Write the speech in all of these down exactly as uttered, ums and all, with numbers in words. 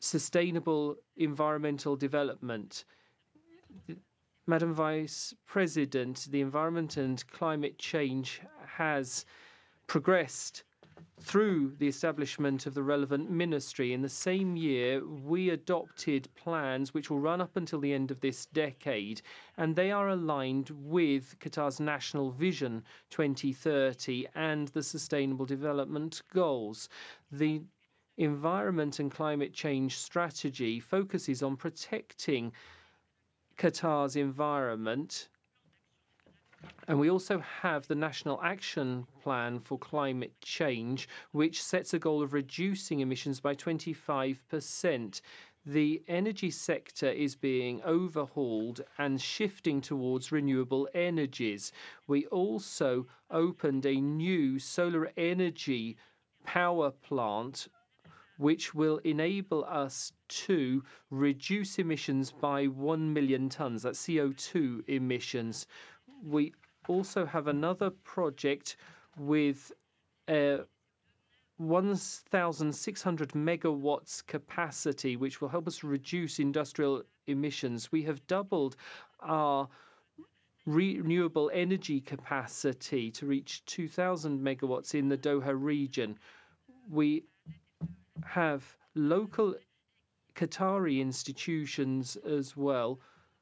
sustainable environmental development. Madam Vice President, the environment and climate change has progressed through the establishment of the relevant ministry. In the same year, we adopted plans which will run up until the end of this decade, and they are aligned with Qatar's National Vision twenty thirty and the Sustainable Development Goals. The Environment and Climate Change Strategy focuses on protecting Qatar's environment. And we also have the National Action Plan for Climate Change, which sets a goal of reducing emissions by twenty-five percent. The energy sector is being overhauled and shifting towards renewable energies. We also opened a new solar energy power plant which will enable us to reduce emissions by one million tons, that's C O two emissions. We also have another project with uh, one thousand six hundred megawatts capacity, which will help us reduce industrial emissions. We have doubled our renewable energy capacity to reach two thousand megawatts in the Doha region. We have local Qatari institutions as well,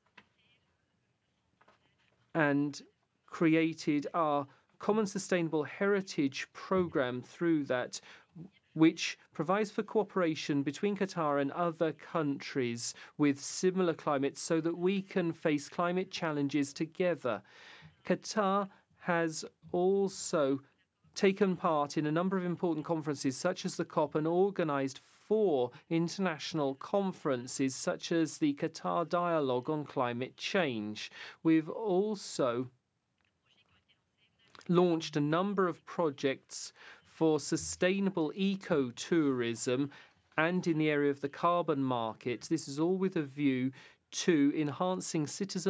and created our Common Sustainable Heritage Programme through that, which provides for cooperation between Qatar and other countries with similar climates so that we can face climate challenges together. Qatar has also taken part in a number of important conferences, such as the COP, and organized four international conferences, such as the Qatar Dialogue on Climate Change. We've also launched a number of projects for sustainable eco-tourism and in the area of the carbon market. This is all with a view to enhancing citizens'